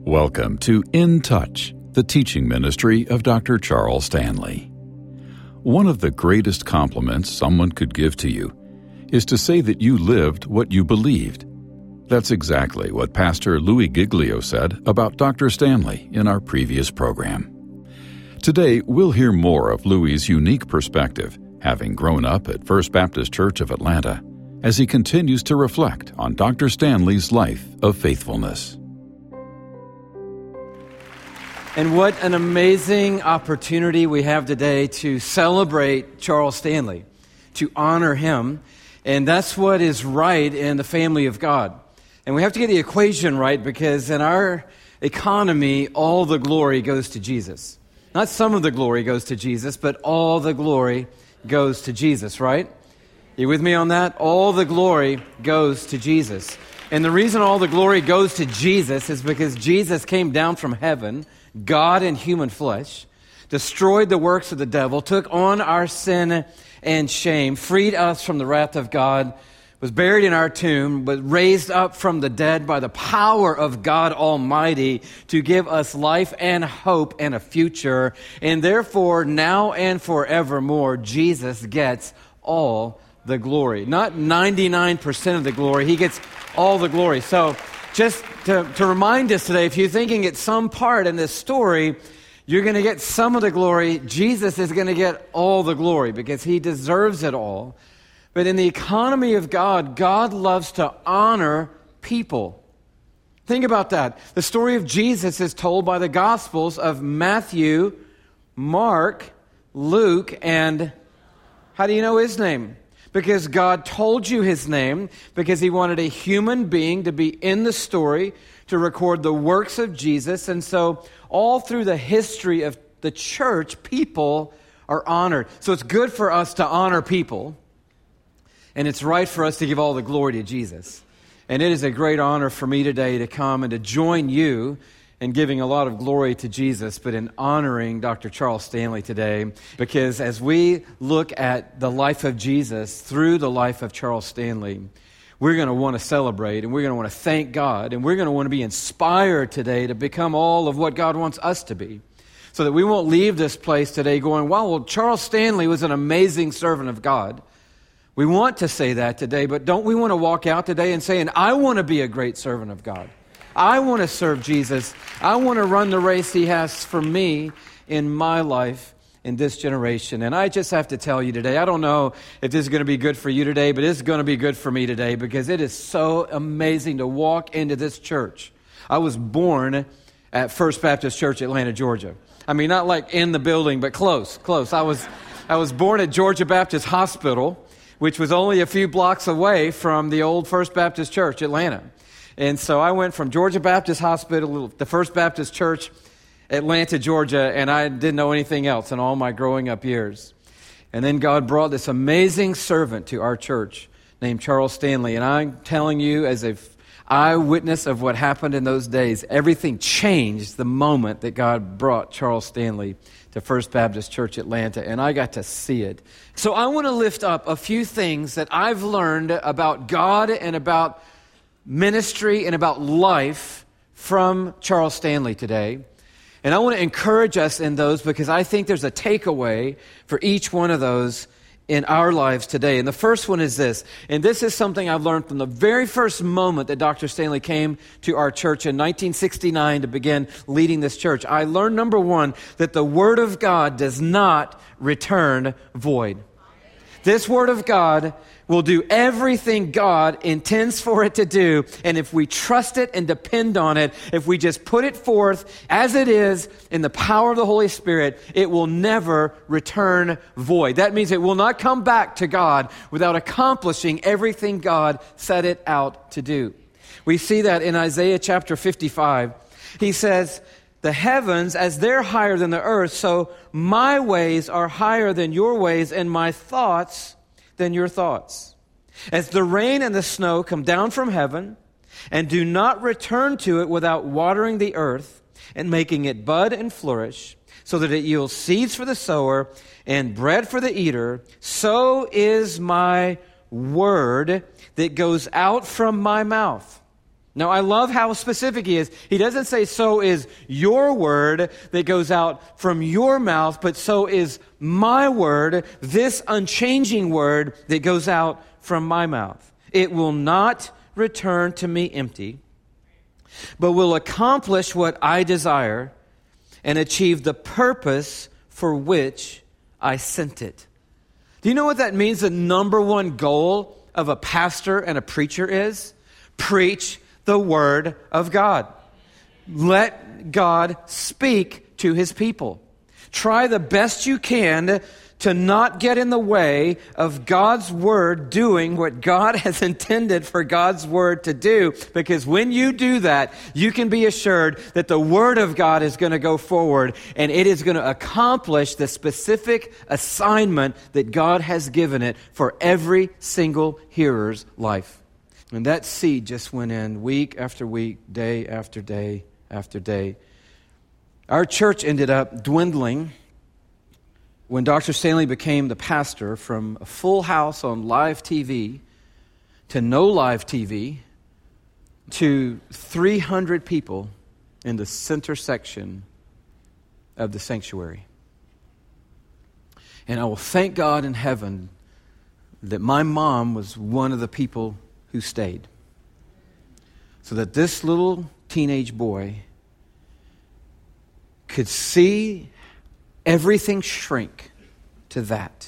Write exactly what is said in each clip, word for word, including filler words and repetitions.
Welcome to In Touch, the teaching ministry of Doctor Charles Stanley. One of the greatest compliments someone could give to you is to say that you lived what you believed. That's exactly what Pastor Louis Giglio said about Doctor Stanley in our previous program. Today, we'll hear more of Louis' unique perspective, having grown up at First Baptist Church of Atlanta, as he continues to reflect on Doctor Stanley's life of faithfulness. And what an amazing opportunity we have today to celebrate Charles Stanley, to honor him. And that's what is right in the family of God. And we have to get the equation right, because in our economy, all the glory goes to Jesus. Not some of the glory goes to Jesus, but all the glory goes to Jesus, right? You with me on that? All the glory goes to Jesus. And the reason all the glory goes to Jesus is because Jesus came down from heaven, God in human flesh, destroyed the works of the devil, took on our sin and shame, freed us from the wrath of God, was buried in our tomb, but raised up from the dead by the power of God Almighty to give us life and hope and a future. And therefore, now and forevermore, Jesus gets all the glory. Not ninety-nine percent of the glory. He gets all the glory. So just to, to remind us today, if you're thinking at some part in this story, you're going to get some of the glory, Jesus is going to get all the glory because he deserves it all. But in the economy of God, God loves to honor people. Think about that. The story of Jesus is told by the Gospels of Matthew, Mark, Luke, and how do you know his name? Because God told you his name, because he wanted a human being to be in the story, to record the works of Jesus. And so all through the history of the church, people are honored. So it's good for us to honor people. And it's right for us to give all the glory to Jesus. And it is a great honor for me today to come and to join you in giving a lot of glory to Jesus, but in honoring Doctor Charles Stanley today. Because as we look at the life of Jesus through the life of Charles Stanley, we're going to want to celebrate, and we're going to want to thank God, and we're going to want to be inspired today to become all of what God wants us to be. So that we won't leave this place today going, wow, well, Charles Stanley was an amazing servant of God. We want to say that today, but don't we want to walk out today and say, and I want to be a great servant of God. I want to serve Jesus. I want to run the race he has for me in my life in this generation. And I just have to tell you today, I don't know if this is going to be good for you today, but it's going to be good for me today because it is so amazing to walk into this church. I was born at First Baptist Church, Atlanta, Georgia. I mean, not like in the building, but close, close. I was, I was born at Georgia Baptist Hospital, which was only a few blocks away from the old First Baptist Church, Atlanta. And so I went from Georgia Baptist Hospital to First Baptist Church, Atlanta, Georgia, and I didn't know anything else in all my growing up years. And then God brought this amazing servant to our church named Charles Stanley. And I'm telling you, as an eyewitness of what happened in those days, everything changed the moment that God brought Charles Stanley to First Baptist Church, Atlanta, and I got to see it. So I want to lift up a few things that I've learned about God and about ministry and about life from Charles Stanley today. And I want to encourage us in those because I think there's a takeaway for each one of those in our lives today. And the first one is this, and this is something I've learned from the very first moment that Doctor Stanley came to our church in nineteen sixty-nine to begin leading this church. I learned, number one, that the Word of God does not return void. This Word of God will do everything God intends for it to do. And if we trust it and depend on it, if we just put it forth as it is in the power of the Holy Spirit, it will never return void. That means it will not come back to God without accomplishing everything God set it out to do. We see that in Isaiah chapter fifty-five. He says, the heavens, as they're higher than the earth, so my ways are higher than your ways, and my thoughts than your thoughts. As the rain and the snow come down from heaven and do not return to it without watering the earth and making it bud and flourish, so that it yields seeds for the sower and bread for the eater, so is my word that goes out from my mouth. Now, I love how specific he is. He doesn't say, so is your word that goes out from your mouth, but so is my word, this unchanging word that goes out from my mouth. It will not return to me empty, but will accomplish what I desire and achieve the purpose for which I sent it. Do you know what that means? The number one goal of a pastor and a preacher is? Preach the word of God. Let God speak to his people. Try the best you can to not get in the way of God's word doing what God has intended for God's word to do. Because when you do that, you can be assured that the word of God is going to go forward and it is going to accomplish the specific assignment that God has given it for every single hearer's life. And that seed just went in week after week, day after day after day. Our church ended up dwindling when Doctor Stanley became the pastor, from a full house on live T V to no live T V to three hundred people in the center section of the sanctuary. And I will thank God in heaven that my mom was one of the people who stayed, so that this little teenage boy could see everything shrink to that,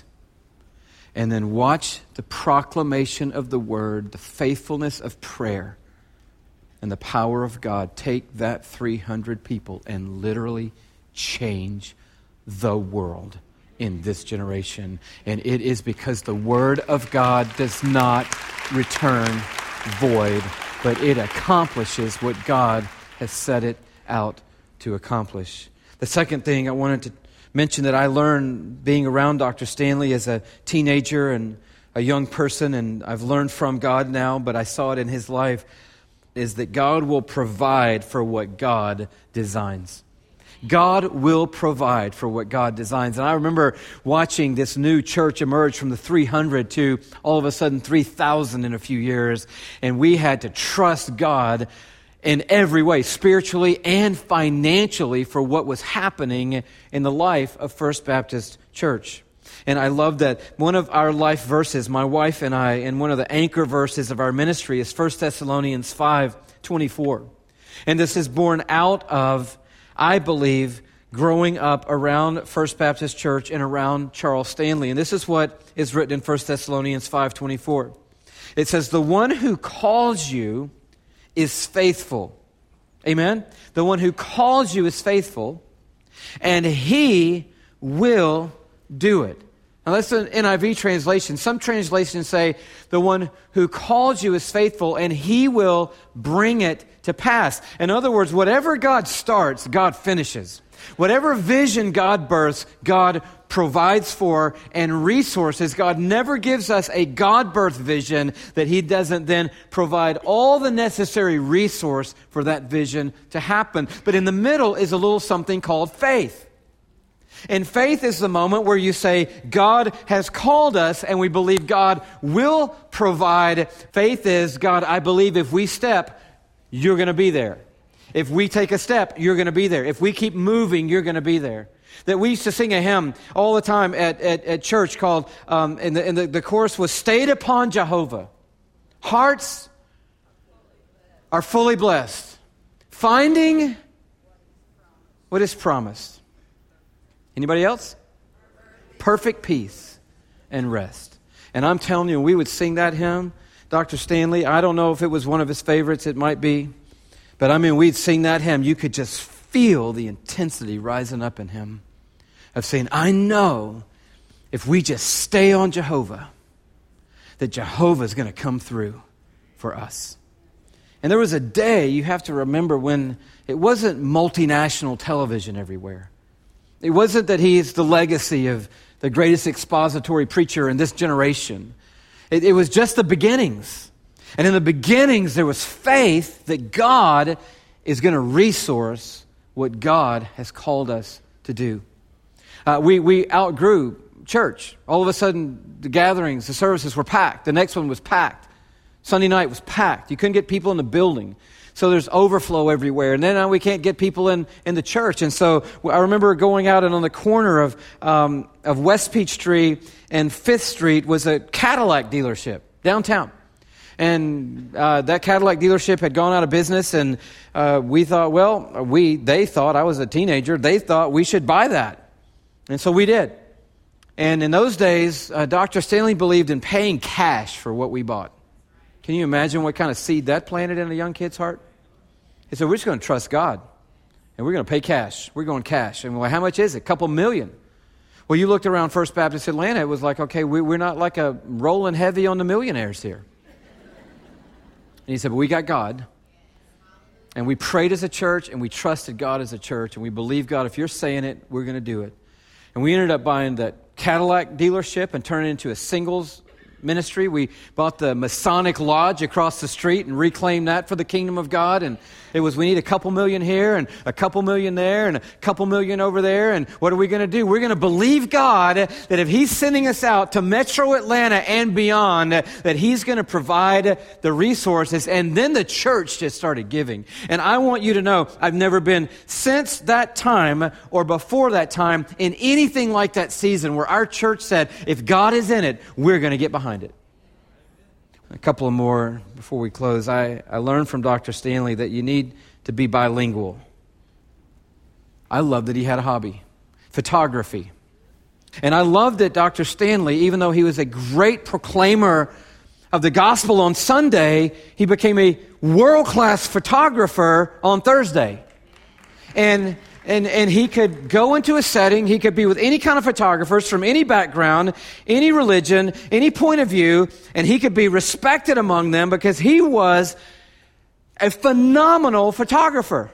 and then watch the proclamation of the word, the faithfulness of prayer, and the power of God take that three hundred people and literally change the world in this generation. And it is because the word of God does not return void, but it accomplishes what God has set it out to accomplish. The second thing I wanted to mention that I learned being around Doctor Stanley as a teenager and a young person, and I've learned from God now, but I saw it in his life, is that God will provide for what God designs. God will provide for what God designs. And I remember watching this new church emerge from the three hundred to all of a sudden three thousand in a few years. And we had to trust God in every way, spiritually and financially, for what was happening in the life of First Baptist Church. And I love that one of our life verses, my wife and I, and one of the anchor verses of our ministry is First Thessalonians five twenty-four. And this is born out of, I believe, growing up around First Baptist Church and around Charles Stanley. And this is what is written in First Thessalonians five twenty-four. It says, the one who calls you is faithful. Amen? The one who calls you is faithful, and he will do it. Now that's an N I V translation. Some translations say, the one who calls you is faithful, and he will bring it to pass. In other words, whatever God starts, God finishes. Whatever vision God births, God provides for and resources. God never gives us a God-birthed vision that he doesn't then provide all the necessary resource for that vision to happen. But in the middle is a little something called faith. And faith is the moment where you say, God has called us and we believe God will provide. Faith is, God, I believe if we step, you're going to be there. If we take a step, you're going to be there. If we keep moving, you're going to be there. That we used to sing a hymn all the time at, at, at church called, um, and, the, and the, the chorus was, stayed upon Jehovah. Hearts are fully blessed, finding what is promised. Anybody else? Perfect peace and rest. And I'm telling you, we would sing that hymn. Doctor Stanley, I don't know if it was one of his favorites, it might be. But I mean, we'd sing that hymn. You could just feel the intensity rising up in him of saying, I know if we just stay on Jehovah, that Jehovah is going to come through for us. And there was a day, you have to remember, when it wasn't multinational television everywhere. It wasn't that he is the legacy of the greatest expository preacher in this generation. It, it was just the beginnings. And in the beginnings, there was faith that God is going to resource what God has called us to do. Uh, we, we outgrew church. All of a sudden, the gatherings, the services were packed. The next one was packed. Sunday night was packed. You couldn't get people in the building. So there's overflow everywhere. And then now we can't get people in, in the church. And so I remember going out and on the corner of, um, of West Peachtree and Fifth Street was a Cadillac dealership downtown. And uh, that Cadillac dealership had gone out of business, and uh, we thought, well, we, they thought, I was a teenager, they thought we should buy that. And so we did. And in those days, uh, Doctor Stanley believed in paying cash for what we bought. Can you imagine what kind of seed that planted in a young kid's heart? He said, we're just going to trust God, and we're going to pay cash. We're going cash. And we're like, how much is it? A couple million. Well, you looked around First Baptist Atlanta, it was like, okay, we, we're not like a rolling heavy on the millionaires here. And he said, but we got God, and we prayed as a church, and we trusted God as a church, and we believe, God, if you're saying it, we're going to do it. And we ended up buying that Cadillac dealership and turning it into a singles ministry. We bought the Masonic Lodge across the street and reclaimed that for the kingdom of God. And it was, we need a couple million here and a couple million there and a couple million over there. And what are we going to do? We're going to believe God that if he's sending us out to Metro Atlanta and beyond, that he's going to provide the resources. And then the church just started giving. And I want you to know, I've never been since that time or before that time in anything like that season where our church said, if God is in it, we're going to get behind it. A couple of more before we close. I, I learned from Doctor Stanley that you need to be bilingual. I love that he had a hobby, photography. And I love that Doctor Stanley, even though he was a great proclaimer of the gospel on Sunday, he became a world-class photographer on Thursday. And And and he could go into a setting, he could be with any kind of photographers from any background, any religion, any point of view, and he could be respected among them because he was a phenomenal photographer.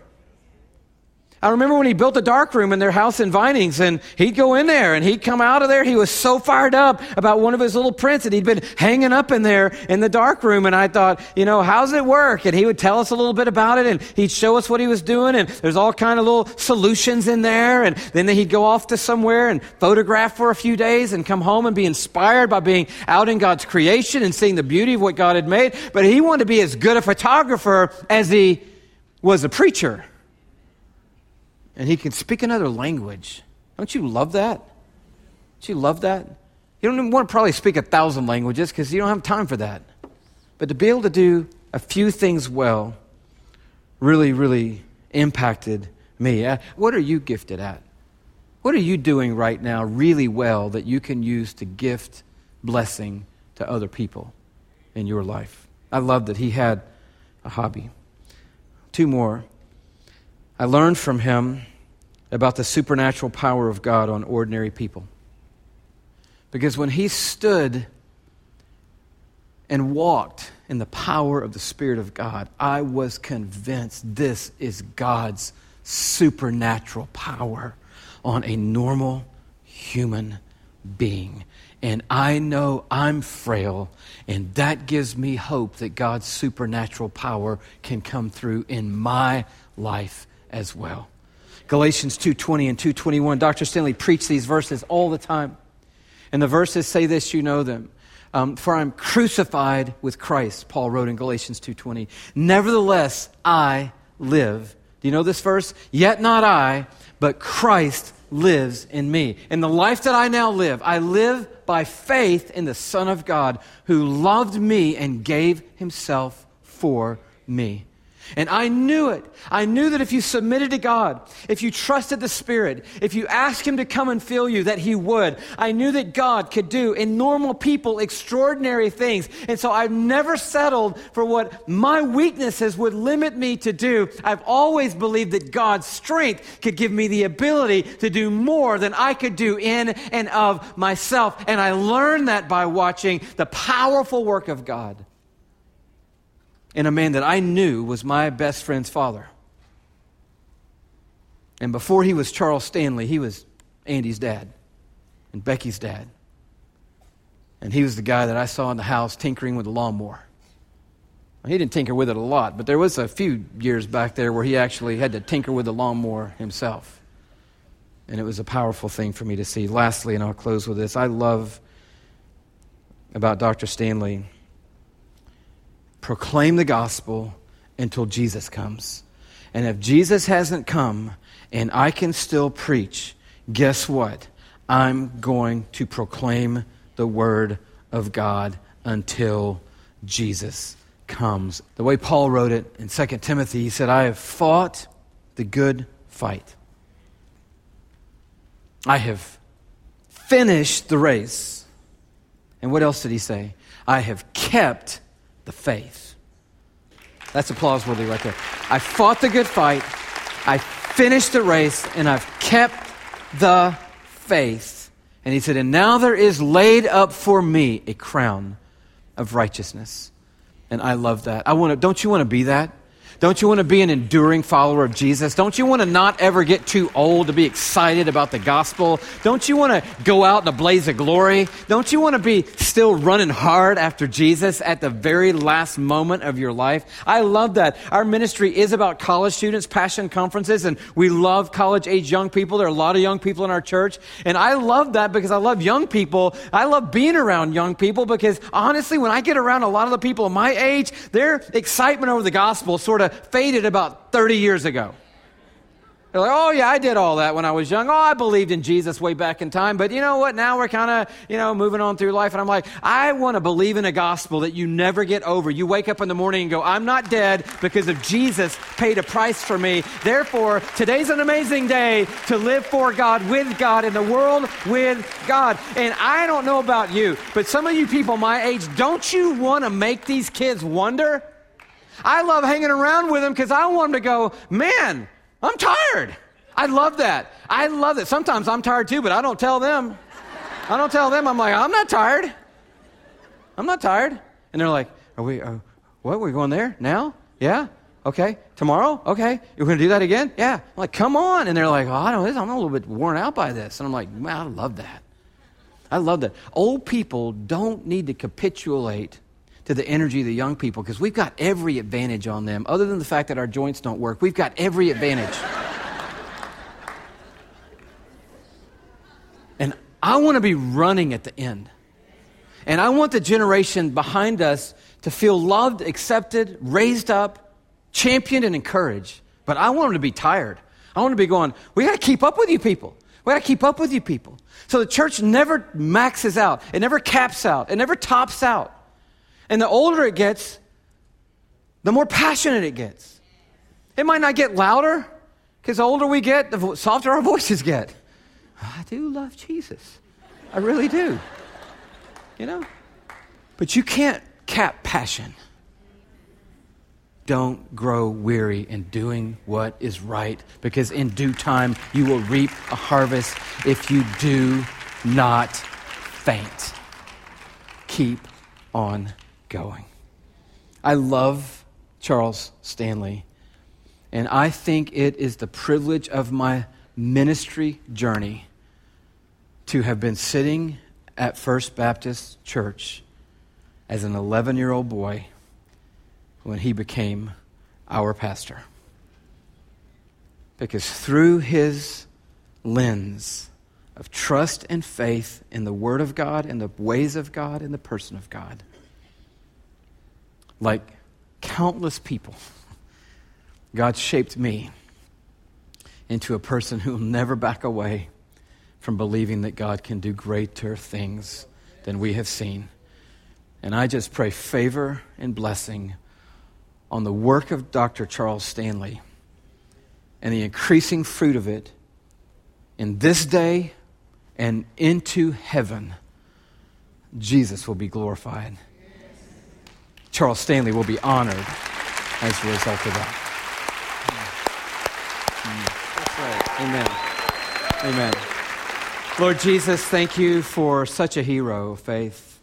I remember when he built a darkroom in their house in Vinings, and he'd go in there and he'd come out of there. He was so fired up about one of his little prints that he'd been hanging up in there in the darkroom. And I thought, you know, how's it work? And he would tell us a little bit about it, and he'd show us what he was doing. And there's all kind of little solutions in there. And then he'd go off to somewhere and photograph for a few days and come home and be inspired by being out in God's creation and seeing the beauty of what God had made. But he wanted to be as good a photographer as he was a preacher. And he can speak another language. Don't you love that? Don't you love that? You don't even want to probably speak a thousand languages because you don't have time for that. But to be able to do a few things well really, really impacted me. What are you gifted at? What are you doing right now really well that you can use to gift blessing to other people in your life? I love that he had a hobby. Two more. I learned from him about the supernatural power of God on ordinary people. Because when he stood and walked in the power of the Spirit of God, I was convinced this is God's supernatural power on a normal human being. And I know I'm frail, and that gives me hope that God's supernatural power can come through in my life as well. Galatians two twenty and two twenty-one. Doctor Stanley preached these verses all the time. And the verses say this, you know them. Um, For I'm crucified with Christ, Paul wrote in Galatians two twenty. Nevertheless, I live. Do you know this verse? Yet not I, but Christ lives in me. In the life that I now live, I live by faith in the Son of God who loved me and gave himself for me. And I knew it. I knew that if you submitted to God, if you trusted the Spirit, if you asked him to come and fill you, that he would. I knew that God could do in normal people extraordinary things. And so I've never settled for what my weaknesses would limit me to do. I've always believed that God's strength could give me the ability to do more than I could do in and of myself. And I learned that by watching the powerful work of God in a man that I knew was my best friend's father. And before he was Charles Stanley, he was Andy's dad and Becky's dad. And he was the guy that I saw in the house tinkering with the lawnmower. Well, he didn't tinker with it a lot, but there was a few years back there where he actually had to tinker with the lawnmower himself. And it was a powerful thing for me to see. Lastly, and I'll close with this, I love about Doctor Stanley, proclaim the gospel until Jesus comes. And if Jesus hasn't come and I can still preach, guess what? I'm going to proclaim the word of God until Jesus comes. The way Paul wrote it in Second Timothy, he said, I have fought the good fight. I have finished the race. And what else did he say? I have kept the faith. That's applause worthy right there. I fought the good fight. I finished the race, and I've kept the faith. And he said, and now there is laid up for me a crown of righteousness. And I love that. I want to. Don't you want to be that? Don't you want to be an enduring follower of Jesus? Don't you want to not ever get too old to be excited about the gospel? Don't you want to go out in a blaze of glory? Don't you want to be still running hard after Jesus at the very last moment of your life? I love that. Our ministry is about college students, Passion Conferences, and we love college-age young people. There are a lot of young people in our church, and I love that because I love young people. I love being around young people because, honestly, when I get around a lot of the people of my age, their excitement over the gospel sort of faded about thirty years ago. They're like, oh yeah, I did all that when I was young. Oh, I believed in Jesus way back in time. But you know what? Now we're kind of, you know, moving on through life. And I'm like, I want to believe in a gospel that you never get over. You wake up in the morning and go, I'm not dead because of Jesus paid a price for me. Therefore, today's an amazing day to live for God, with God, in the world with God. And I don't know about you, but some of you people my age, don't you want to make these kids wonder? I love hanging around with them because I want them to go, man, I'm tired. I love that. I love it. Sometimes I'm tired too, but I don't tell them. I don't tell them. I'm like, I'm not tired. I'm not tired. And they're like, are we, uh, what, we're going there now? Yeah? Okay. Tomorrow? Okay. You're going to do that again? Yeah. I'm like, come on. And they're like, oh, I don't know. I'm a little bit worn out by this. And I'm like, man, I love that. I love that. Old people don't need to capitulate to the energy of the young people because we've got every advantage on them. Other than the fact that our joints don't work, we've got every advantage. And I want to be running at the end. And I want the generation behind us to feel loved, accepted, raised up, championed, and encouraged. But I want them to be tired. I want to be going, we got to keep up with you people. We got to keep up with you people. So the church never maxes out. It never caps out. It never tops out. And the older it gets, the more passionate it gets. It might not get louder, because the older we get, the vo- softer our voices get. I do love Jesus. I really do. You know? But you can't cap passion. Don't grow weary in doing what is right, because in due time you will reap a harvest if you do not faint. Keep on going. I love Charles Stanley, and I think it is the privilege of my ministry journey to have been sitting at First Baptist Church as an eleven-year-old boy when he became our pastor. Because through his lens of trust and faith in the Word of God and the ways of God and the person of God, like countless people, God shaped me into a person who will never back away from believing that God can do greater things than we have seen. And I just pray favor and blessing on the work of Doctor Charles Stanley and the increasing fruit of it in this day and into heaven. Jesus will be glorified. Charles Stanley will be honored as a result of that. That's right. Amen. Amen. Lord Jesus, thank you for such a hero of faith,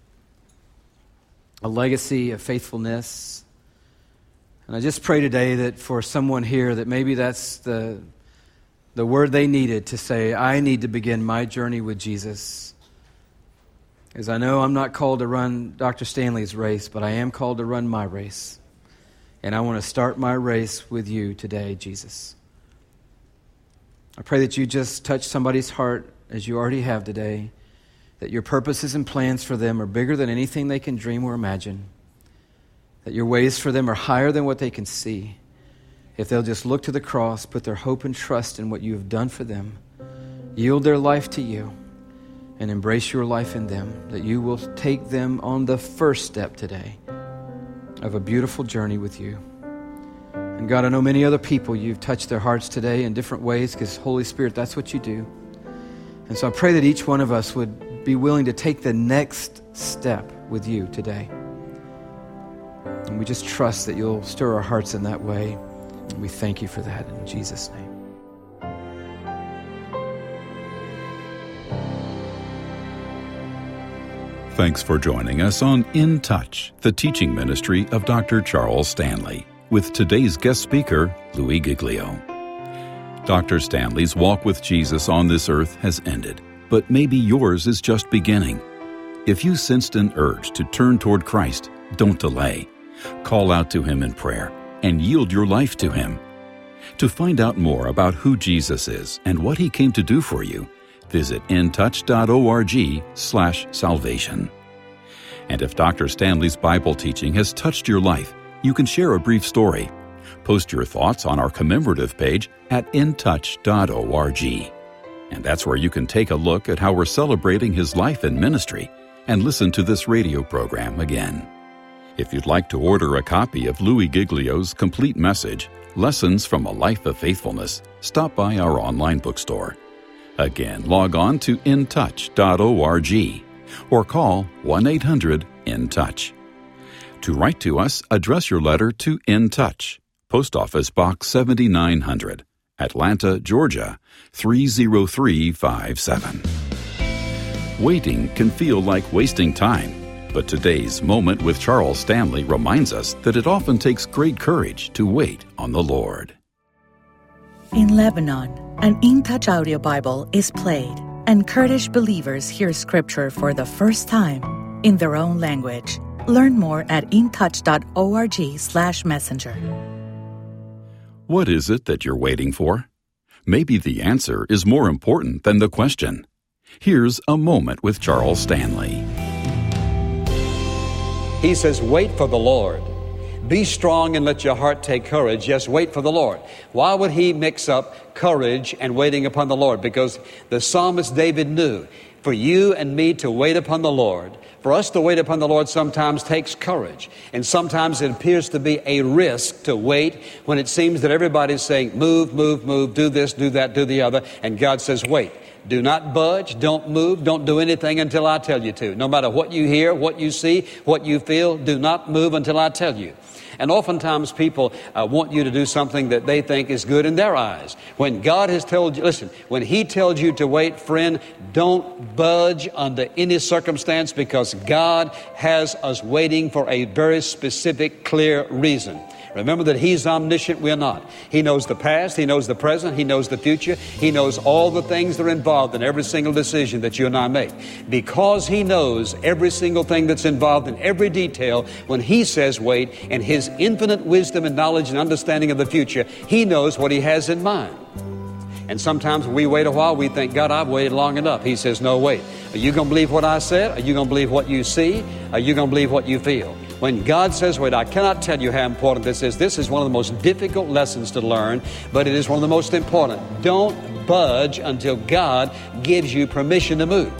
a legacy of faithfulness. And I just pray today that for someone here that maybe that's the, the word they needed to say, I need to begin my journey with Jesus. Because I know I'm not called to run Doctor Stanley's race, but I am called to run my race. And I want to start my race with you today, Jesus. I pray that you just touch somebody's heart as you already have today, that your purposes and plans for them are bigger than anything they can dream or imagine. that your ways for them are higher than what they can see. If they'll just look to the cross, put their hope and trust in what you have done for them, yield their life to you, and embrace your life in them, that you will take them on the first step today of a beautiful journey with you. And God, I know many other people, you've touched their hearts today in different ways, because Holy Spirit, that's what you do. And so I pray that each one of us would be willing to take the next step with you today. And we just trust that you'll stir our hearts in that way. And we thank you for that in Jesus' name. Thanks for joining us on In Touch, the teaching ministry of Doctor Charles Stanley, with today's guest speaker, Louis Giglio. Doctor Stanley's walk with Jesus on this earth has ended, but maybe yours is just beginning. If you sensed an urge to turn toward Christ, don't delay. Call out to Him in prayer and yield your life to Him. To find out more about who Jesus is and what He came to do for you, visit intouch.org slash salvation. And if Doctor Stanley's Bible teaching has touched your life, you can share a brief story. Post your thoughts on our commemorative page at intouch dot org. And that's where you can take a look at how we're celebrating his life and ministry and listen to this radio program again. If you'd like to order a copy of Louis Giglio's complete message, Lessons from a Life of Faithfulness, stop by our online bookstore. Again, log on to intouch dot org or call one eight hundred in touch. To write to us, address your letter to In Touch, Post Office Box seventy-nine hundred, Atlanta, Georgia, three zero three five seven. Waiting can feel like wasting time, but today's Moment with Charles Stanley reminds us that it often takes great courage to wait on the Lord. In Lebanon, an In Touch audio Bible is played, and Kurdish believers hear Scripture for the first time in their own language. Learn more at intouch dot org slash messenger. What is it that you're waiting for? Maybe the answer is more important than the question. Here's a Moment with Charles Stanley. He says, wait for the Lord. Be strong and let your heart take courage. Yes, wait for the Lord. Why would he mix up courage and waiting upon the Lord? Because the psalmist David knew for you and me to wait upon the Lord, for us to wait upon the Lord sometimes takes courage. And sometimes it appears to be a risk to wait when it seems that everybody's saying, move, move, move, do this, do that, do the other. And God says, wait. Do not budge, don't move, don't do anything until I tell you to. No matter what you hear, what you see, what you feel, do not move until I tell you. And oftentimes people uh, want you to do something that they think is good in their eyes. When God has told you, listen, when He tells you to wait, friend, don't budge under any circumstance, because God has us waiting for a very specific, clear reason. Remember that He's omniscient, we're not. He knows the past, He knows the present, He knows the future. He knows all the things that are involved in every single decision that you and I make. Because He knows every single thing that's involved in every detail, when He says wait, in His infinite wisdom and knowledge and understanding of the future, He knows what He has in mind. And sometimes when we wait a while, we think, God, I've waited long enough. He says, no, wait. Are you going to believe what I said? Are you going to believe what you see? Are you going to believe what you feel? When God says, wait, I cannot tell you how important this is. This is one of the most difficult lessons to learn, but it is one of the most important. Don't budge until God gives you permission to move.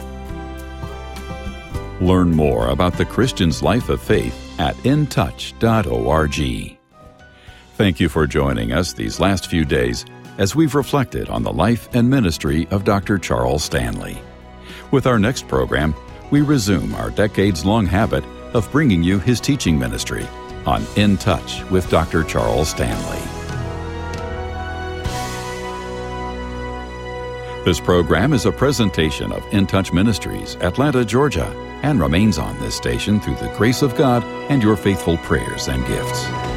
Learn more about the Christian's life of faith at intouch dot org. Thank you for joining us these last few days as we've reflected on the life and ministry of Doctor Charles Stanley. With our next program, we resume our decades-long habit of bringing you his teaching ministry on In Touch with Doctor Charles Stanley. This program is a presentation of In Touch Ministries, Atlanta, Georgia, and remains on this station through the grace of God and your faithful prayers and gifts.